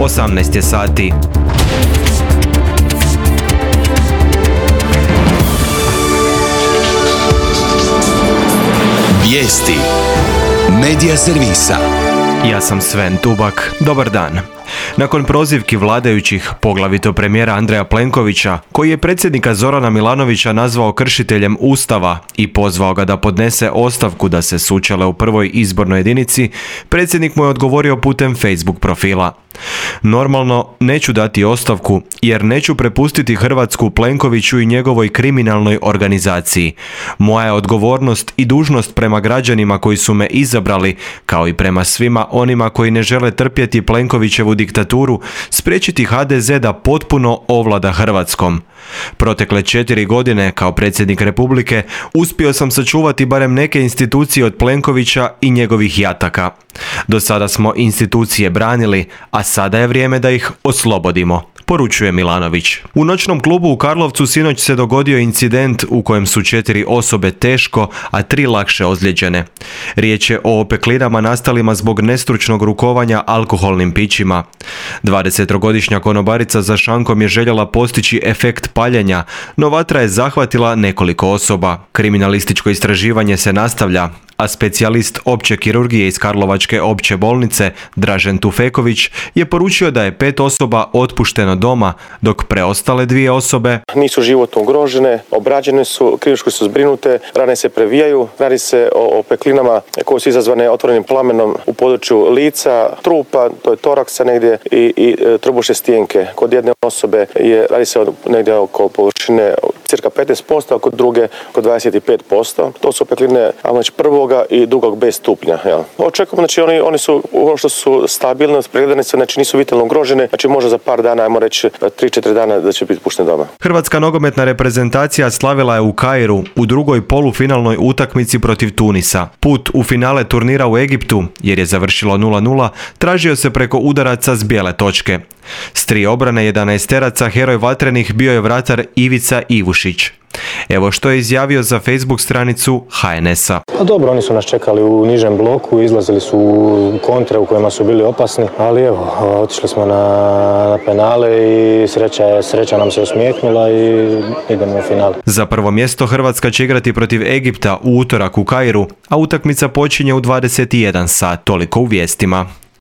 18 je sati. Vijesti Medija servisa. Ja sam Sven Tubak. Dobar dan. Nakon prozivki vladajućih, poglavito premijera Andreja Plenkovića, koji je predsjednika Zorana Milanovića nazvao kršiteljem Ustava i pozvao ga da podnese ostavku da se sučele u prvoj izbornoj jedinici, predsjednik mu je odgovorio putem Facebook profila. Normalno, neću dati ostavku jer neću prepustiti Hrvatsku Plenkoviću i njegovoj kriminalnoj organizaciji. Moja je odgovornost i dužnost prema građanima koji su me izabrali, kao i prema svima onima koji ne žele trpjeti Plenkovićevu diktaturu, spriječiti HDZ da potpuno ovlada Hrvatskom. Protekle 4 godine kao predsjednik Republike uspio sam sačuvati barem neke institucije od Plenkovića i njegovih jataka. Do sada smo institucije branili, a sada je vrijeme da ih oslobodimo, poručuje Milanović. U noćnom klubu u Karlovcu sinoć se dogodio incident u kojem su 4 osobe teško, a 3 lakše ozlijeđene. Riječ je o opeklinama nastalima zbog nestručnog rukovanja alkoholnim pićima. 20-godišnja konobarica za šankom je željela postići efekt paljenja, no vatra je zahvatila nekoliko osoba. Kriminalističko istraživanje se nastavlja, a specijalist opće kirurgije iz Karlovačke opće bolnice Dražen Tufeković je poručio da je 5 osoba otpušteno doma, dok preostale 2 osobe nisu životno ugrožene, obrađene su, klinički su zbrinute, rane se previjaju, radi se o opeklinama koje su izazvane otvorenim plamenom u području lica, trupa, to je toraksa negdje i trbušne stijenke. Kod jedne osobe radi se negdje oko površine cirka 15%, a kod druge oko 25%. To su opekline prvog i drugog B stupnja. Ja. Očekujemo, znači oni su ono što su stabilne, pregledane su, znači nisu vitalno ugrožene, znači možda za par dana, ajmo reći 3-4 dana da će biti puštene doma. Hrvatska nogometna reprezentacija slavila je u Kairu u drugoj polufinalnoj utakmici protiv Tunisa. Put u finale turnira u Egiptu, jer je završilo 0-0, tražio se preko udaraca s bijele točke. S 3 obrane 11-teraca heroj vatrenih bio je vratar Ivica Ivušić. Evo što je izjavio za Facebook stranicu HNS-a. Dobro, oni su nas čekali u nižem bloku, izlazili su u kontre u kojima su bili opasni, ali evo, otišli smo na penale i sreća nam se osmijehnula i idemo u finale. Za prvo mjesto Hrvatska će igrati protiv Egipta u utorak u Kairu, a utakmica počinje u 21 sat, toliko u vijestima.